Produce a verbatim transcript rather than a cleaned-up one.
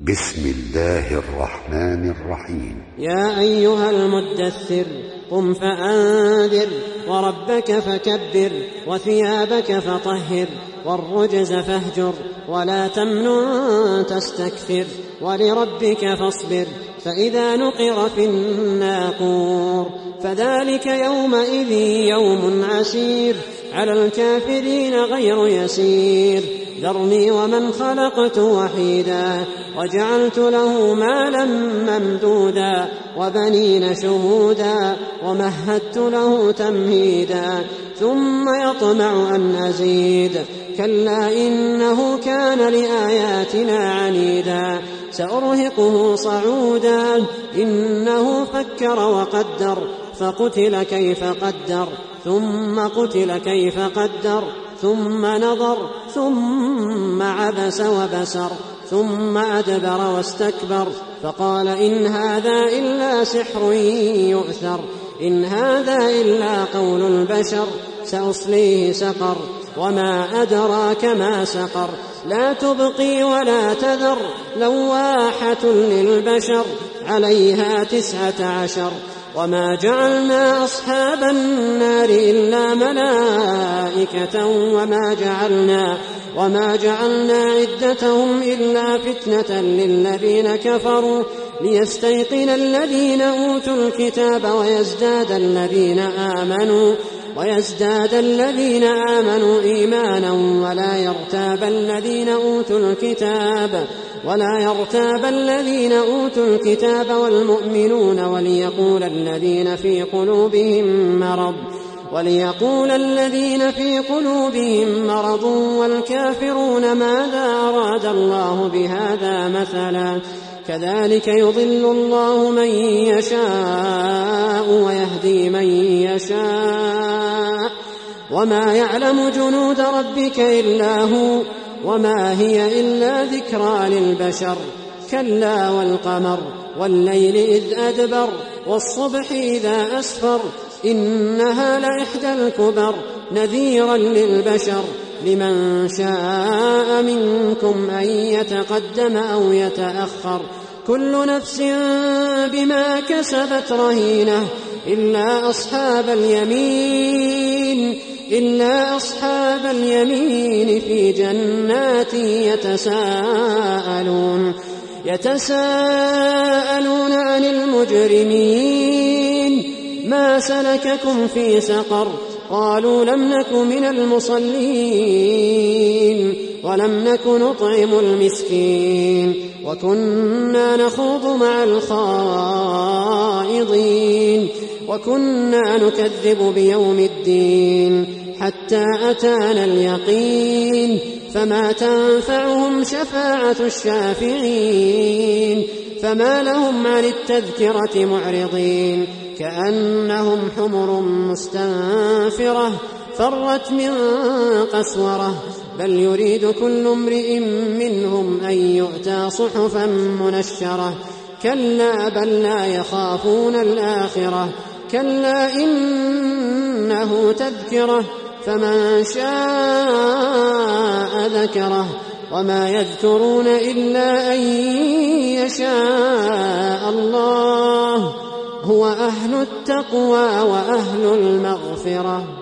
بسم الله الرحمن الرحيم. يا أيها المدثر قم فأنذر وربك فكبر وثيابك فطهر والرجز فاهجر ولا تمنن تستكثر ولربك فاصبر فإذا نقر في الناقور فذلك يومئذ يوم عسير على الكافرين غير يسير ذرني ومن خلقت وحيدا وجعلت له مالا ممدودا وبنين شهودا ومهدت له تمهيدا ثم يطمع أن أزيد كلا إنه كان لآياتنا عنيدا سأرهقه صعودا إنه فكر وقدر فقتل كيف قدر ثم قتل كيف قدر ثم نظر ثم عبس وبسر ثم أدبر واستكبر فقال إن هذا إلا سحر يؤثر إن هذا إلا قول البشر سأصليه سقر وما أدراك ما سقر لا تبقي ولا تذر لواحة للبشر عليها تسعة عشر وما جعلنا أصحاب النار إلا ملائكة وما جعلنا وما جعلنا عدتهم إلا فتنة للذين كفروا ليستيقن الذين أوتوا الكتاب ويزداد الذين آمنوا ويزداد الذين آمنوا إيمانا ولا يرتاب الذين أوتوا الكتاب ولا يرتاب الذين أوتوا الكتاب والمؤمنون وليقول الذين في قلوبهم مرض وليقول الذين في قلوبهم مرض والكافرون ماذا أراد الله بهذا مثلا كذلك يضل الله من يشاء ويهدي من يشاء وما يعلم جنود ربك إلا هو وما هي إلا ذكرى للبشر كلا والقمر والليل إذ أدبر والصبح إذا أسفر إنها لإحدى الكبر نذيرا للبشر لمن شاء منكم أن يتقدم أو يتأخر كل نفس بما كسبت رهينة إلا أصحاب اليمين إلا أصحاب اليمين في جنات يتساءلون يتساءلون عن المجرمين ما سلككم في سقر قالوا لم نك من المصلين ولم نك نطعم المسكين وكنا نخوض مع الخائضين وكنا نكذب بيوم الدين حتى أتانا اليقين فما تنفعهم شفاعة الشافعين فما لهم عن التذكرة معرضين كأنهم حمر مستنفرة فرت من قسورة بل يريد كل امرئ منهم أن يؤتى صحفا منشرة كلا بل لا يخافون الآخرة كلا إنه تذكرة فمن شاء ذكره وما يذكرون إلا أن يشاء الله هو أهل التقوى وأهل المغفرة.